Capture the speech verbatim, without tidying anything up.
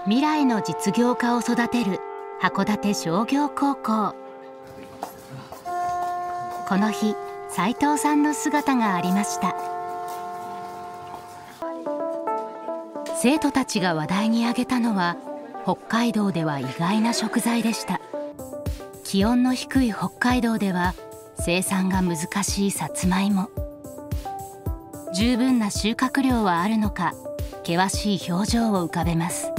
未来の実業家を育てる函館商業高校。この日、斉藤さんの姿がありました。生徒たちが話題に挙げたのは、北海道では意外な食材でした。気温の低い北海道では生産が難しいさつまいも。十分な収穫量はあるのか、険しい表情を浮かべます。